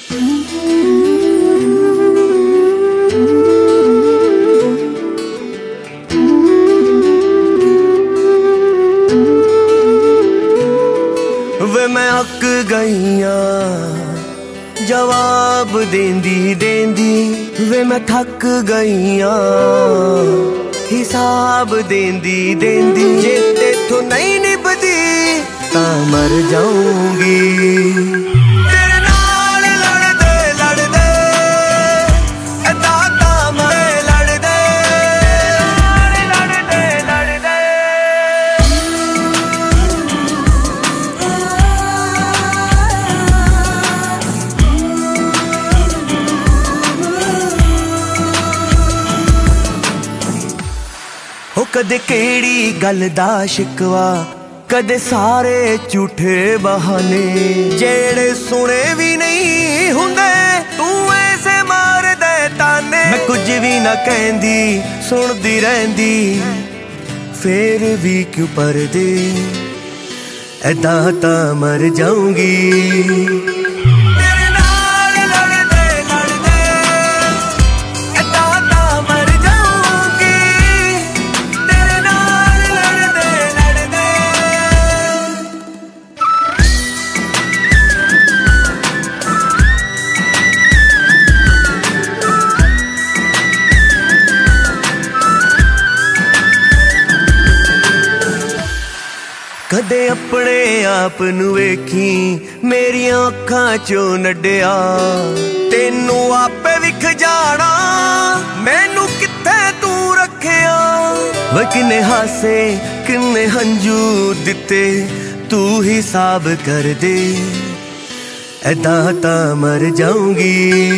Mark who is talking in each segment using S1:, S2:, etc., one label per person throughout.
S1: वे मैं अक गईया जवाब देंदी देंदी, वे मैं थक गईया हिसाब देंदी देंदी। जे तेथों नहीं निभदी तां मर जाऊंगी। तेरे नाल लड़दे लड़दे ऐदां तां मैं लड़दे लड़दे लड़दे। हो कदे केड़ी गल दा शिकवा, कदे सारे झूठे बहाने जेड़े सुने भी नहीं हुंदे, तू ऐसे मार दे ताने। मैं कुछ भी ना कहंदी सुनदी रहंदी, फिर भी क्यों परदे ऐदां तां मर जाऊंगी। कदे अपने आप नू वेखी मेरियां अखां चों नड्डिया, तेनू आपे विख जाना मैनू कित्थे तू रखिया। वे किन्ने हासे किन्ने हंजू दिते तू हिसाब कर दे ऐदां तां मर जाऊंगी।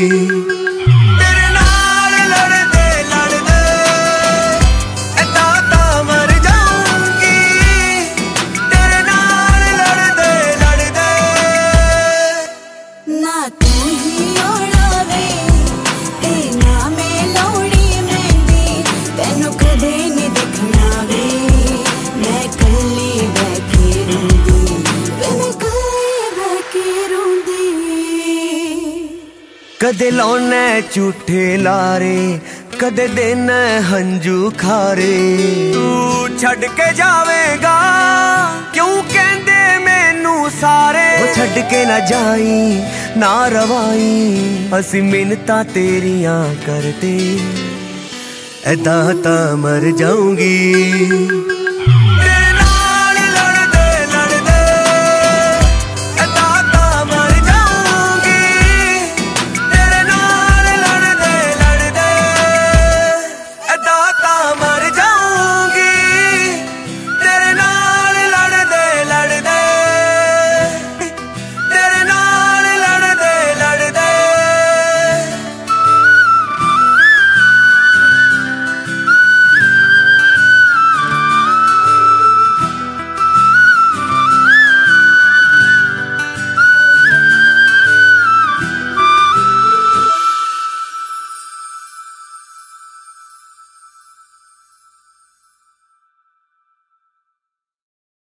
S1: कदे लौने झूठे लारे, कदे देना हंजू खारे। तू छड़ के जावेगा क्यों कहंदे मैनू सारे। वो छड़ के ना जाई ना रवाई, असी मिन्नतां तेरियां करदे ऐदां तां मर जाऊंगी।